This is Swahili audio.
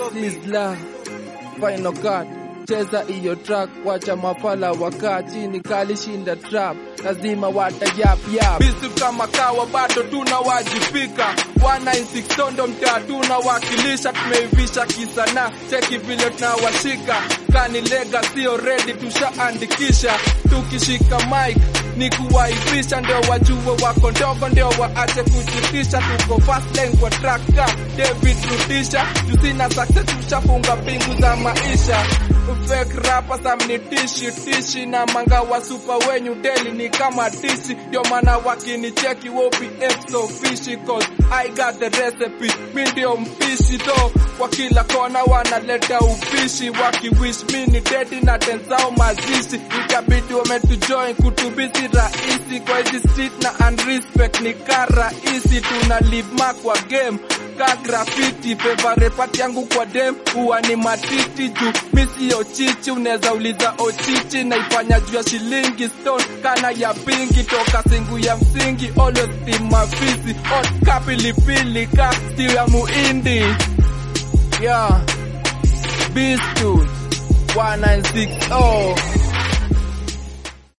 Sizzla final cut, cheza iyo track, wacha mafala wakaa chini, kalishinda trap, lazima wata yap. Bisu kama kawa bado tunawajibika, 196 tondo mtaa tunawakilisha, tumeivisha kisana, cheki vile tunawashika, kani legacy already tushaandikisha, tukishika mic ni kuwaibisha, ndio wajue wako ndogo, ndio waache kujitisha, tuko fast lane kwa track David Rudisha, tusina success tushafunga pingu za maisha, fake rappers amnitishi na manga wa super wenyu daily ni kama dishi, ndio maana wakinicheki OPF so fishy, cause I got the recipe, mi ndio mpishi to, kwa kila kona wanaleta upishi, wakiwish mi ni dead na tenzao mazishi, itabidi wametujoin kutubisi rahisi, kwa hizi street na unrespect ni karaisi, tuna live mark kwa game ka graffiti, favorite part yangu kwa dem huwa ni matiti juu mi siyo chichi, uneza uliza ochichi, naifanya juu ya shilingi stone kana ya pingi, toka singu ya msingi always team mafisi, hot kapilipili ka still ya muindi. Yeah, Beast 196